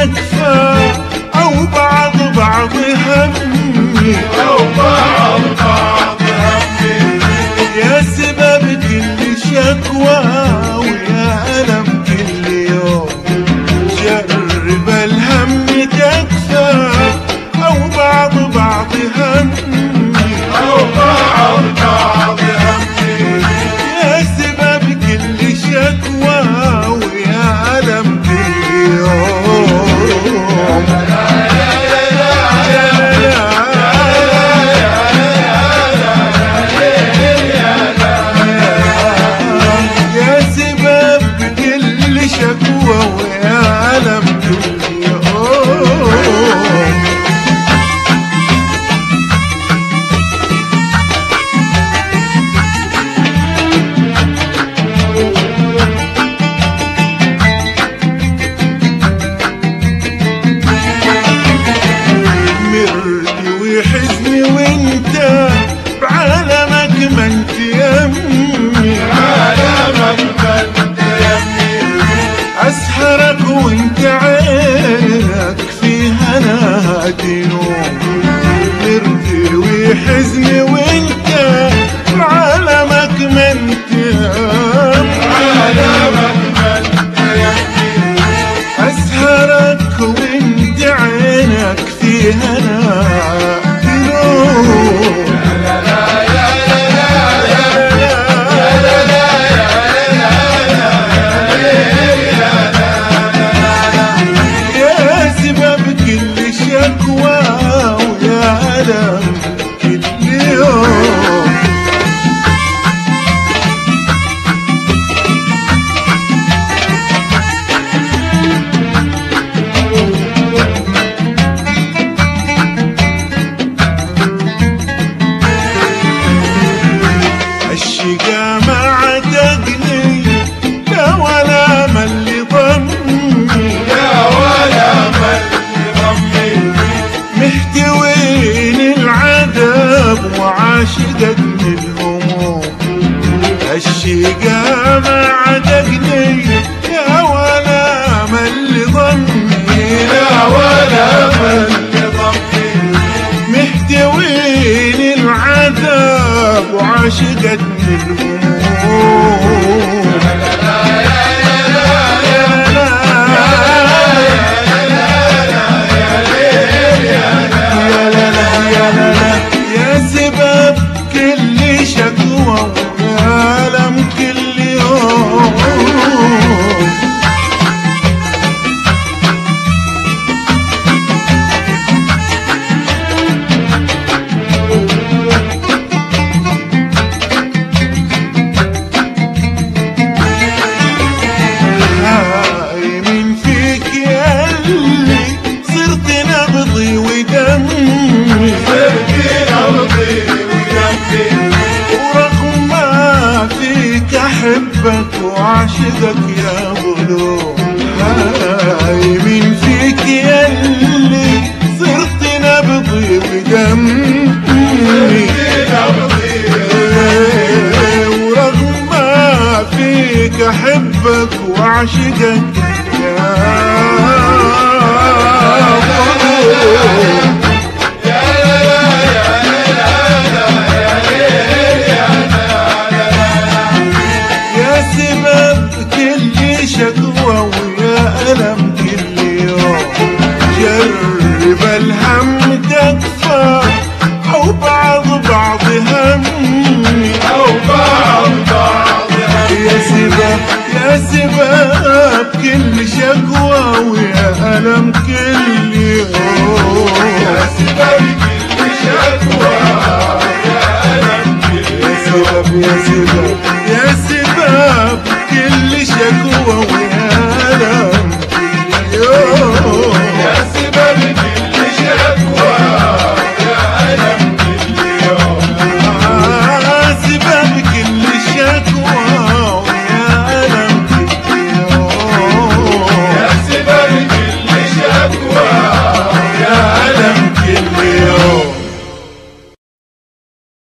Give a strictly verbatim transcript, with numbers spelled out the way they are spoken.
تكفى أو بعض بعض همي أو بعض بعض همي يا سبب كل شكوى ويا ألم كل يوم جرب الهم تكفى أو بعض بعض همي أو بعض بعض همي يا سبب كل شكوى ويا ألم كل يوم يا سبب كل شكوى ويا ألم كل يوم مرتي وحزني وانت بعالمك ما انت يمي عالمك ما انت يمي اسهرك وانت عينك في هنا نوم مرتي وحزني وانت بعالمك ما انت يمي عالمك ما انت يمي اسهرك وانت عينك في هنا نوم يا سبب كل شكوى ويا ألم كل يوم الشقا ما عتقني لا ولا ملي ضمي يا ولا من ضمي محتوين العذاب وعاشقتني الهموم الشقا ما عتقني يا ولا ملي ضمي يا ولا من ضمي محتوين العذاب وعاشقتني الهموم يا سبب كل شكوى ويا ألم كل يوم هايمين فيك يا اللي صرت نبضي ودمي صرت نبضي ودمي ورغم ما فيك أحبك وأعشقك يا غلو هايمين فيك يا اللي صرت نبضي ودمي ورغم ما فيك أحبك وأعشقك يا غلو يا سبب كل شكوى ويا ألم كل يوم جرب الهم تكفى أو بعض بعض همي أو بعض بعض همي يا سبب يا سبب كل شكوى ويا ألم كل يوم يا سبب